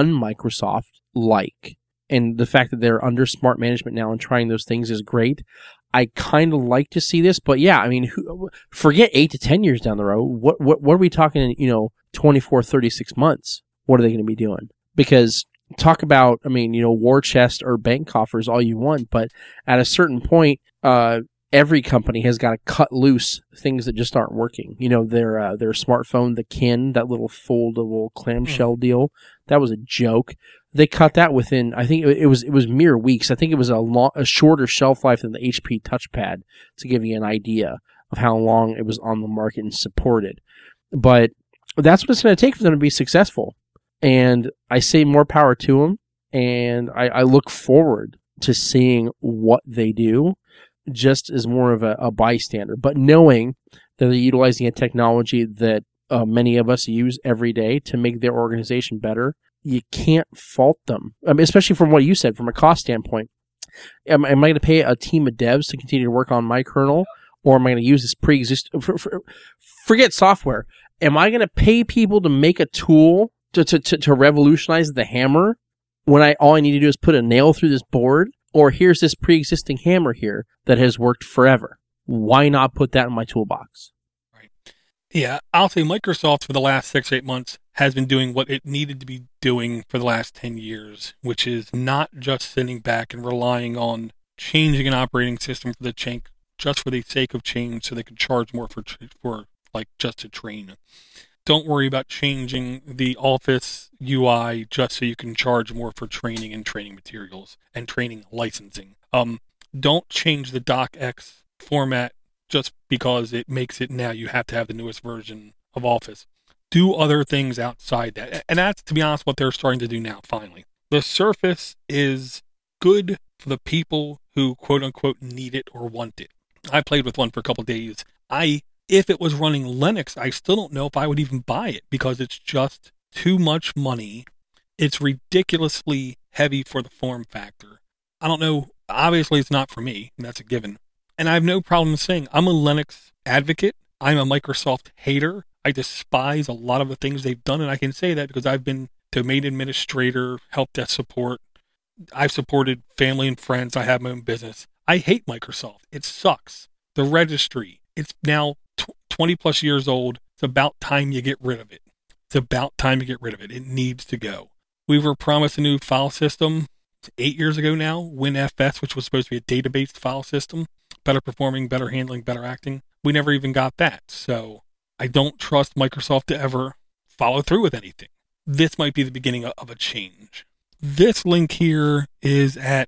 un-Microsoft-like. And the fact that they're under smart management now and trying those things is great. I kind of like to see this, but yeah, I mean, who, forget eight to ten years down the road. What what what are we talking in, you know, twenty-four, thirty-six months? What are they going to be doing? Because talk about, I mean, you know, war chest or bank coffers all you want, but at a certain point, uh, every company has got to cut loose things that just aren't working. You know, their uh, their smartphone, the Kin, that little foldable clamshell mm. deal, that was a joke. They cut that within, I think it was it was mere weeks. I think it was a, long, a shorter shelf life than the H P Touchpad, to give you an idea of how long it was on the market and supported. But that's what it's going to take for them to be successful. And I say more power to them, and I, I look forward to seeing what they do, just as more of a, a bystander. But knowing that they're utilizing a technology that uh, many of us use every day to make their organization better, you can't fault them. I mean, especially from what you said, from a cost standpoint. Am, am I going to pay a team of devs to continue to work on my kernel, or am I going to use this pre-existing... For, for, forget software. Am I going to pay people to make a tool to, to, to, to revolutionize the hammer when I all I need to do is put a nail through this board? Or here's this pre-existing hammer here that has worked forever. Why not put that in my toolbox? Right. Yeah, I'll say Microsoft for the last six, eight months has been doing what it needed to be doing for the last ten years, which is not just sitting back and relying on changing an operating system for the change, just for the sake of change so they could charge more for, for like, just to train. Don't worry about changing the Office U I just so you can charge more for training and training materials and training licensing. Um, don't change the DocX format just because it makes it now you have to have the newest version of Office. Do other things outside that. And that's, to be honest, what they're starting to do now, finally. The Surface is good for the people who, quote unquote, need it or want it. I played with one for a couple of days. I If it was running Linux, I still don't know if I would even buy it because it's just too much money. It's ridiculously heavy for the form factor. I don't know. Obviously, it's not for me. That's a given. And I have no problem saying I'm a Linux advocate. I'm a Microsoft hater. I despise a lot of the things they've done, and I can say that because I've been domain administrator, help desk support. I've supported family and friends. I have my own business. I hate Microsoft. It sucks. The registry. It's now twenty plus years old. It's about time you get rid of it. It's about time you get rid of it. It needs to go. We were promised a new file system eight years ago now, WinFS, which was supposed to be a database file system. Better performing, better handling, better acting. We never even got that. So I don't trust Microsoft to ever follow through with anything. This might be the beginning of a change. This link here is at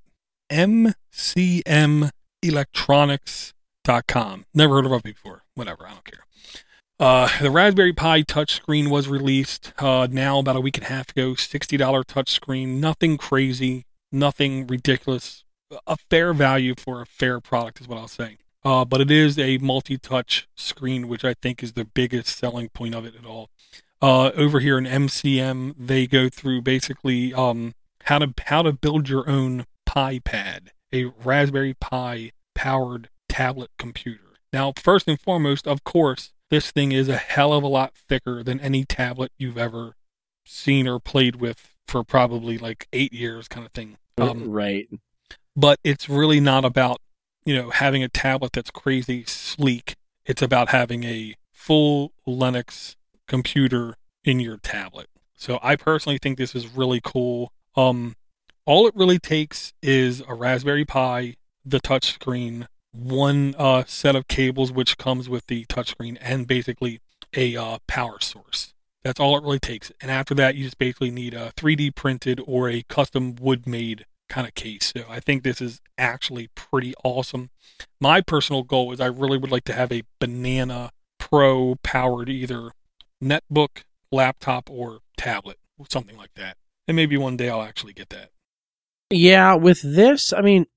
M C M electronics dot com. Never heard of it before. Whatever, I don't care. Uh, the Raspberry Pi touchscreen was released uh, now about a week and a half ago. sixty dollars touchscreen. Nothing crazy. Nothing ridiculous. A fair value for a fair product is what I'll say. Uh, but it is a multi-touch screen, which I think is the biggest selling point of it at all. Uh, over here in M C M, they go through basically um, how to how to build your own Pi Pad, a Raspberry Pi powered tablet computer. Now, first and foremost, of course, this thing is a hell of a lot thicker than any tablet you've ever seen or played with for probably like eight years, kind of thing. Um, right. But it's really not about, you know, having a tablet that's crazy sleek. It's about having a full Linux computer in your tablet. So I personally think this is really cool. Um, all it really takes is a Raspberry Pi, the touchscreen, one uh, set of cables which comes with the touchscreen, and basically a uh, power source. That's all it really takes. And after that, you just basically need a three D printed or a custom wood-made kind of case. So I think this is actually pretty awesome. My personal goal is I really would like to have a Banana Pro powered either netbook, laptop, or tablet, something like that. And maybe one day I'll actually get that. Yeah, with this, I mean,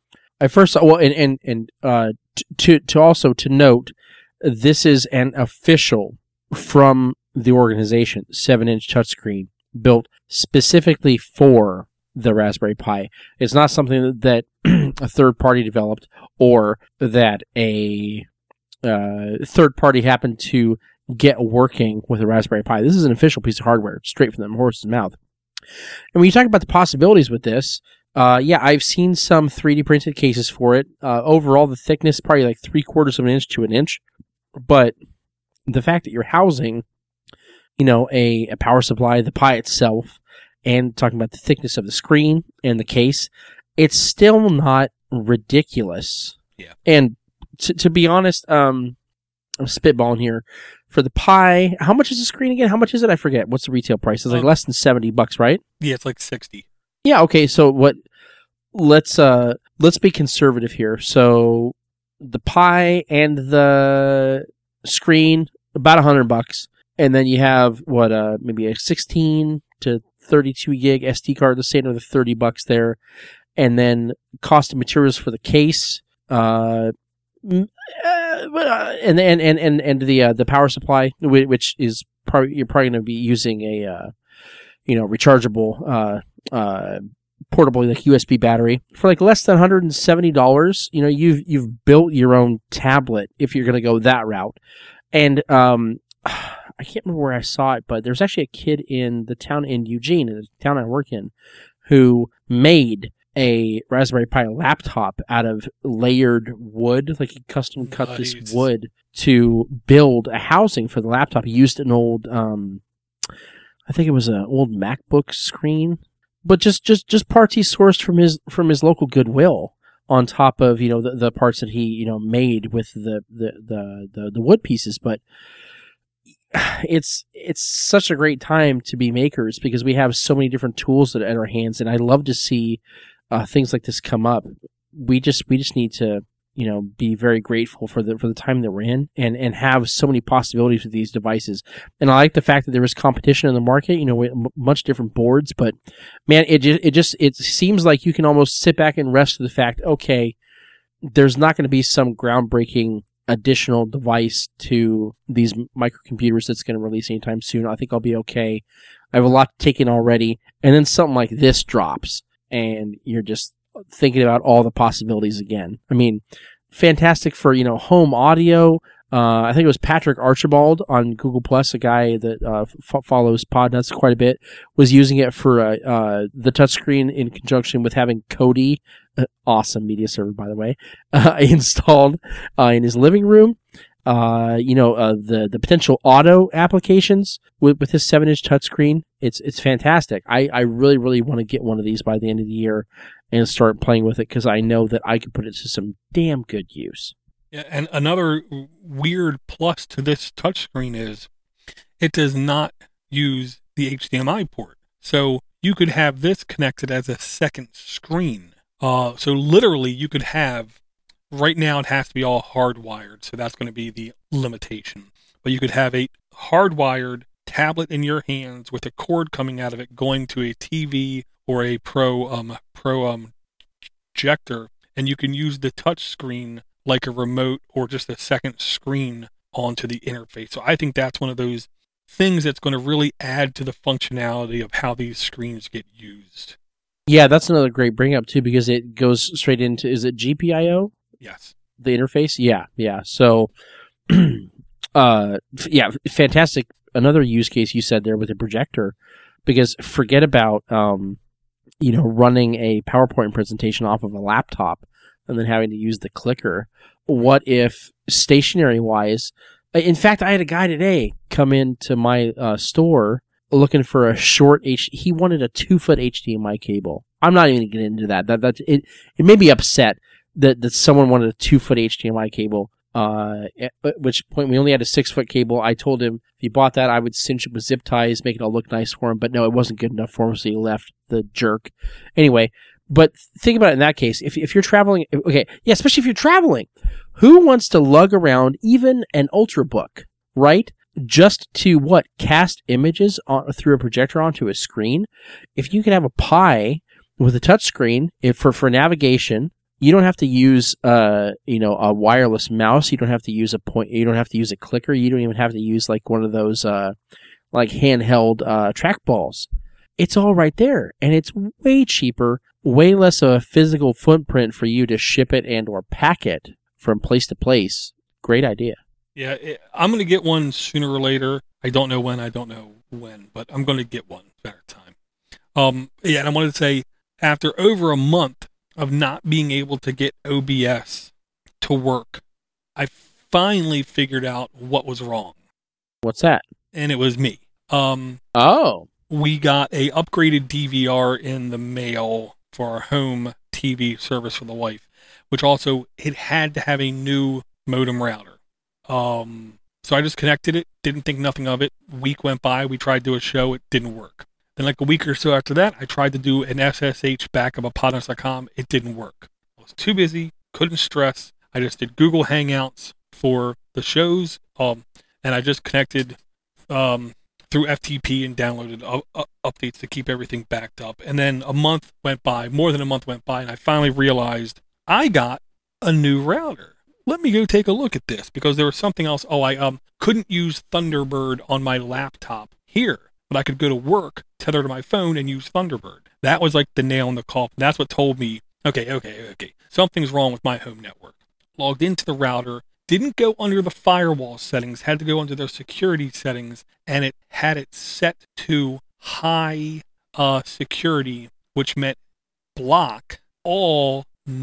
I first well, and and and uh, to to also to note, this is an official from the organization seven-inch touchscreen built specifically for the Raspberry Pi. It's not something that a third party developed or that a uh, third party happened to get working with a Raspberry Pi. This is an official piece of hardware, straight from the horse's mouth. And when you talk about the possibilities with this, uh, yeah, I've seen some three D printed cases for it. Uh, overall, the thickness probably like three quarters of an inch to an inch. But the fact that you're housing, you know, a, a power supply, the Pi itself, and talking about the thickness of the screen and the case, it's still not ridiculous. Yeah. And to, to be honest, um, I'm spitballing here. For the Pi, how much is the screen again? How much is it? I forget. What's the retail price? It's like uh, less than seventy bucks, right? Yeah, it's like sixty. Yeah, okay. So what let's uh let's be conservative here. So the Pi and the screen about a hundred bucks. And then you have what uh maybe a sixteen to thirty-two gig S D card, let's say another thirty bucks there. And then cost of materials for the case, uh Uh, but, uh, and and and and and the uh, the power supply, which is probably you're probably going to be using a uh, you know rechargeable uh, uh, portable like U S B battery for like less than one hundred seventy dollars. You know, you've you've built your own tablet if you're going to go that route. And um, I can't remember where I saw it, but there's actually a kid in the town in Eugene, in the town I work in, who made a Raspberry Pi laptop out of layered wood. Like he custom cut nice. this wood to build a housing for the laptop. He used an old, um, I think it was an old MacBook screen, but just, just, just parts he sourced from his, from his local Goodwill on top of, you know, the, the parts that he, you know, made with the, the, the, the, the wood pieces. But it's, it's such a great time to be makers because we have so many different tools at, at our hands. And I love to see Uh, things like this come up. We just we just need to you know be very grateful for the for the time that we're in and, and have so many possibilities with these devices. And I like the fact that there is competition in the market. You know, with much different boards, but man, it just, it just it seems like you can almost sit back and rest with the fact, okay, there's not going to be some groundbreaking additional device to these microcomputers that's going to release anytime soon. I think I'll be okay. I have a lot to take in already, and then something like this drops. And you're just thinking about all the possibilities again. I mean, fantastic for, you know, home audio. Uh, I think it was Patrick Archibald on Google Plus, a guy that uh, f- follows Podnuts quite a bit, was using it for uh, uh, the touchscreen in conjunction with having Kodi, uh, awesome media server, by the way, uh, installed uh, in his living room. Uh, you know, uh, the, the potential auto applications with, with this seven-inch touchscreen, it's it's fantastic. I, I really, really want to get one of these by the end of the year and start playing with it because I know that I could put it to some damn good use. Yeah, and another weird plus to this touchscreen is it does not use the H D M I port. So you could have this connected as a second screen Uh, so literally, you could have, right now it has to be all hardwired, so that's going to be the limitation. But you could have a hardwired tablet in your hands with a cord coming out of it going to a T V or a pro um pro um projector, and you can use the touch screen like a remote or just a second screen onto the interface. So I think that's one of those things that's going to really add to the functionality of how these screens get used. Yeah, that's another great bring up too, because it goes straight into, is it G P I O? Yes. The interface? Yeah, yeah. So, uh, yeah, fantastic. Another use case you said there with a projector, because forget about, um, you know, running a PowerPoint presentation off of a laptop and then having to use the clicker. What if stationary wise, in fact, I had a guy today come into my uh, store looking for a short H. He wanted a two foot H D M I cable. I'm not even going to get into that. That that it it made me upset that, that someone wanted a two foot H D M I cable. Uh, at which point we only had a six foot cable. I told him if he bought that, I would cinch it with zip ties, make it all look nice for him. But no, it wasn't good enough for him, so he left the jerk. Anyway, but think about it in that case. If if you're traveling, okay, yeah, especially if you're traveling, who wants to lug around even an Ultrabook, right? Just to what? Cast images on, through a projector onto a screen? If you can have a Pi with a touchscreen if for, for navigation, you don't have to use uh you know a wireless mouse. You don't have to use a point. You don't have to use a clicker. You don't even have to use like one of those uh like handheld uh trackballs. It's all right there, and it's way cheaper, way less of a physical footprint for you to ship it and or pack it from place to place. Great idea. Yeah, it, I'm going to get one sooner or later. I don't know when. I don't know when, but I'm going to get one. Better time. Um, yeah, and I wanted to say, after over a month of not being able to get O B S to work, I finally figured out what was wrong. What's that? And it was me. Um, oh. We got a upgraded D V R in the mail for our home T V service for the wife, which also, it had to have a new modem router. Um, so I just connected it, didn't think nothing of it. A week went by, we tried to do a show, it didn't work. Then like a week or so after that, I tried to do an S S H backup of podnutz dot com, it didn't work. I was too busy, couldn't stress. I just did Google Hangouts for the shows, um, and I just connected um, through F T P and downloaded uh, uh, updates to keep everything backed up. And then a month went by, more than a month went by, and I finally realized I got a new router. Let me go take a look at this, because there was something else. Oh, I um couldn't use Thunderbird on my laptop here, but I could go to work, tether to my phone, and use Thunderbird. That was like the nail in the coffin. That's what told me, okay, okay, okay, something's wrong with my home network. Logged into the router, didn't go under the firewall settings, had to go under their security settings, and it had it set to high uh, security, which meant block all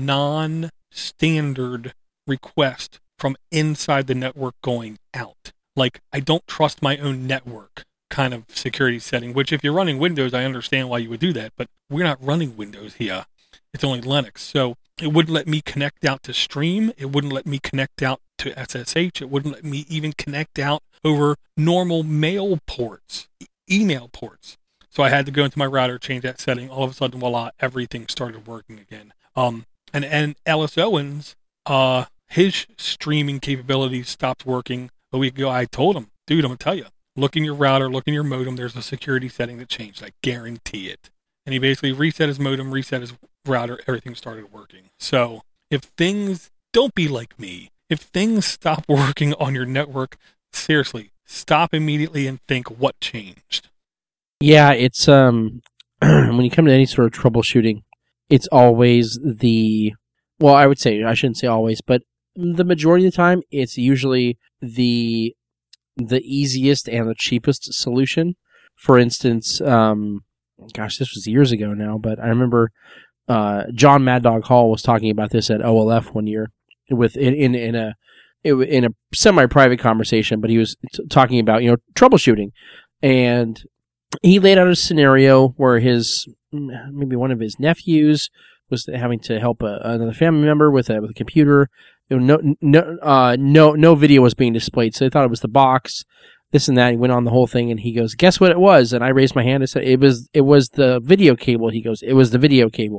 non-standard request from inside the network going out. Like, I don't trust my own network kind of security setting, which if you're running Windows, I understand why you would do that, but we're not running Windows here. It's only Linux. So it wouldn't let me connect out to Stream. It wouldn't let me connect out to S S H. It wouldn't let me even connect out over normal mail ports, e- email ports. So I had to go into my router, change that setting. All of a sudden, voila, everything started working again. Um, and, and Ellis Owens, uh, his streaming capabilities stopped working a week ago. I told him, dude, I'm going to tell you, look in your router, look in your modem, there's a security setting that changed. I guarantee it. And he basically reset his modem, reset his router, everything started working. So if things, don't be like me. If things stop working on your network, seriously, stop immediately and think what changed. Yeah, it's, um, when you come to any sort of troubleshooting, it's always the, well, I would say, I shouldn't say always, but the majority of the time, it's usually the the easiest and the cheapest solution. For instance, um, gosh, this was years ago now, but I remember uh, John Mad Dog Hall was talking about this at O L F one year with in in, in a in a semi-private conversation, but he was t- talking about, you know, troubleshooting, and he laid out a scenario where his maybe one of his nephews was having to help a, another family member with a with a computer. You know, no, no, uh, no, no video was being displayed, so they thought it was the box, this and that. He went on the whole thing, and he goes, "Guess what it was?" And I raised my hand and said, "It was, it was the video cable." He goes, "It was the video cable."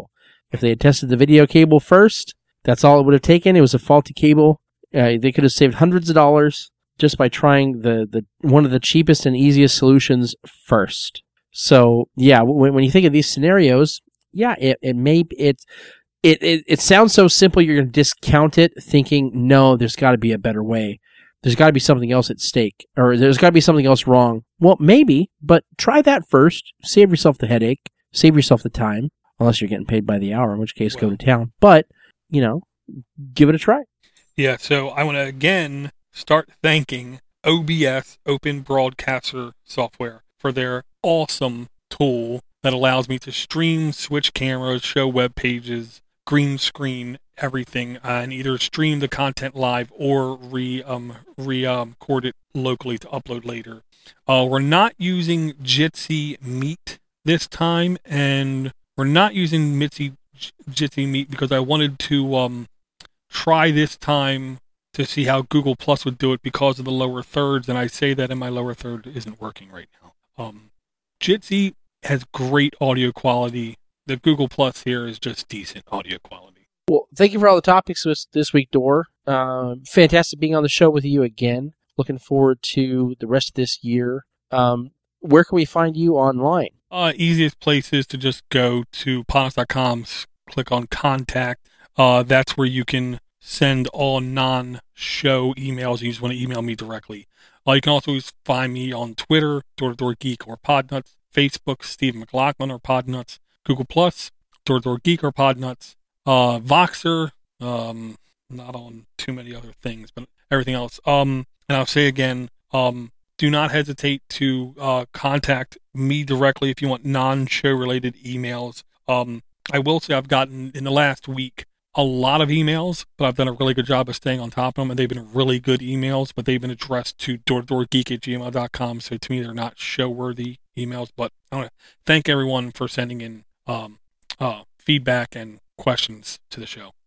If they had tested the video cable first, that's all it would have taken. It was a faulty cable. Uh, they could have saved hundreds of dollars just by trying the, the one of the cheapest and easiest solutions first. So yeah, when, when you think of these scenarios, yeah, it, it may it, it it it sounds so simple you're going to discount it, thinking no, there's got to be a better way. There's got to be something else at stake, or there's got to be something else wrong. Well, maybe, but try that first. Save yourself the headache. Save yourself the time, unless you're getting paid by the hour, in which case well, go to town. But you know, give it a try. Yeah. So I want to again start thanking O B S, Open Broadcaster Software, for their awesome tool that allows me to stream, switch cameras, show web pages, green screen everything, uh, and either stream the content live or re um re um, record it locally to upload later. Uh, we're not using Jitsi Meet this time, and we're not using Mitzi Jitsi Meet because I wanted to um try this time to see how Google Plus would do it because of the lower thirds, and I say that in my lower third isn't working right now. Um, Jitsi has great audio quality. The Google Plus here is just decent audio quality. Well, thank you for all the topics this, this week, Dor. Uh, fantastic being on the show with you again. Looking forward to the rest of this year. Um, where can we find you online? Uh, easiest place is to just go to podnuts dot com, click on Contact. Uh, that's where you can send all non-show emails. You just want to email me directly. Uh, you can also find me on Twitter, Door to Door Geek or Podnuts, Facebook, Steve McLaughlin or Podnuts, Google Plus, Door to Door Geek or Podnuts, uh, Voxer, um, not on too many other things, but everything else. Um, and I'll say again, um, do not hesitate to uh, contact me directly if you want non-show related emails. Um, I will say I've gotten, in the last week, a lot of emails, but I've done a really good job of staying on top of them, and they've been really good emails, but they've been addressed to door to door geek at gmail dot com, so to me they're not show-worthy emails, but I want to thank everyone for sending in um, uh, feedback and questions to the show.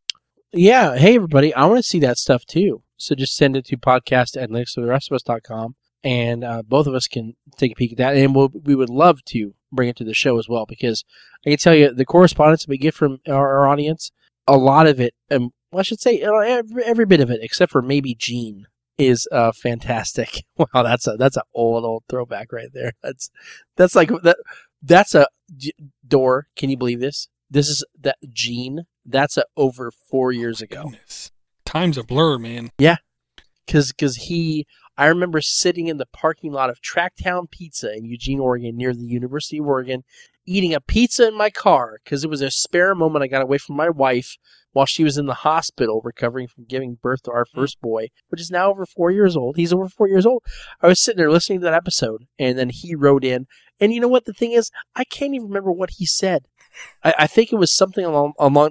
Yeah, hey everybody, I want to see that stuff too, so just send it to podcast at linux for the rest of us dot com, and uh, both of us can take a peek at that, and we'll, we would love to bring it to the show as well, because I can tell you, the correspondence we get from our, our audience, a lot of it, um, well, I should say every, every bit of it, except for maybe Gene, is uh, fantastic. Wow, that's a that's an old old throwback right there. That's that's like that. That's a Door. Can you believe this? This is that Gene. That's a over four years ago. Goodness. Time's a blur, man. Yeah, because because he. I remember sitting in the parking lot of Tracktown Pizza in Eugene, Oregon, near the University of Oregon, eating a pizza in my car because it was a spare moment I got away from my wife while she was in the hospital recovering from giving birth to our first boy, which is now over four years old. He's over four years old. I was sitting there listening to that episode, and then he wrote in. And you know what the thing is? I can't even remember what he said. I, I think it was something along, along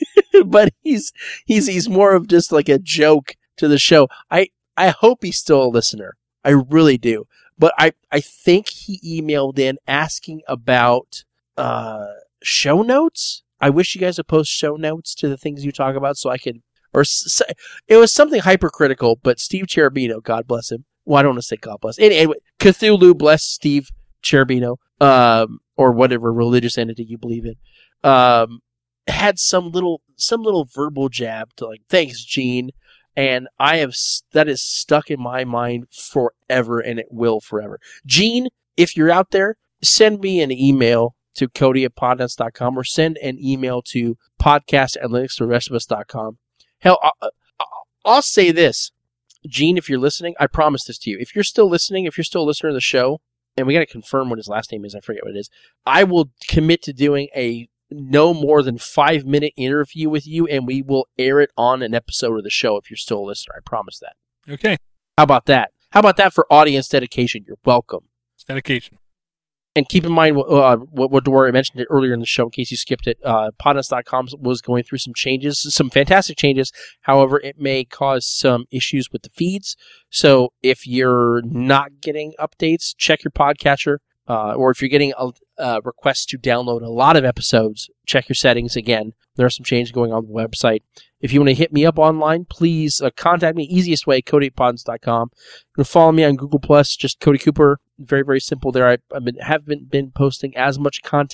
but he's he's he's more of just like a joke to the show. I I hope he's still a listener. I really do. But I, I think he emailed in asking about uh, show notes. I wish you guys would post show notes to the things you talk about so I could, or s- it was something hypercritical, but Steve Cherubino, God bless him. Well, I don't want to say God bless. Anyway, Cthulhu bless Steve Cherubino, um, or whatever religious entity you believe in, um, had some little, some little verbal jab to like, thanks, Gene. And I have, that is stuck in my mind forever, and it will forever. Gene, if you're out there, send me an email to Cody at podnuts dot com or send an email to podcast at linux for the rest of us dot com. Hell, I'll, I'll say this. Gene, if you're listening, I promise this to you. If you're still listening, if you're still a listener to the show, and we got to confirm what his last name is, I forget what it is, I will commit to doing a no more than five minute interview with you, and we will air it on an episode of the show if you're still a listener. I promise that. Okay. How about that? How about that for audience dedication? You're welcome. It's dedication. And keep in mind uh, what, what Dora mentioned it earlier in the show, in case you skipped it. Uh, podnuts dot com was going through some changes, some fantastic changes. However, it may cause some issues with the feeds. So if you're not getting updates, check your podcatcher. Uh, or if you're getting a, a request to download a lot of episodes, check your settings again. There are some changes going on the website. If you want to hit me up online, please uh, contact me. Easiest way, Cody at podnuts dot com. You can follow me on Google Plus, just Cody Cooper. Very, very simple there. I I've been, haven't been posting as much content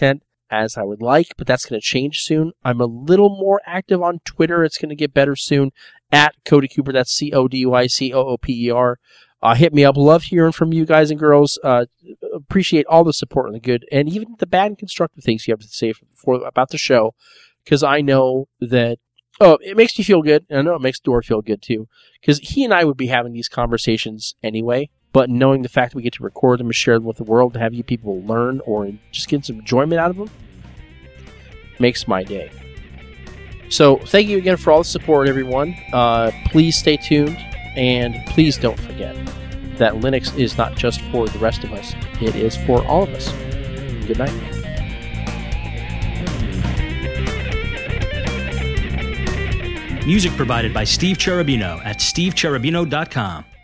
as I would like, but that's going to change soon. I'm a little more active on Twitter. It's going to get better soon. At Cody Cooper, that's C O D Y C O O P E R. Uh, hit me up. Love hearing from you guys and girls. Uh, appreciate all the support and the good, and even the bad and constructive things you have to say for, about the show, because I know that, oh, it makes me feel good, and I know it makes Dor feel good too, because he and I would be having these conversations anyway, but knowing the fact that we get to record them and share them with the world to have you people learn or just get some enjoyment out of them makes my day. So thank you again for all the support, everyone. Uh, please stay tuned, and please don't forget that Linux is not just for the rest of us. It is for all of us. Good night. Music provided by Steve Cherubino at steve cherubino dot com.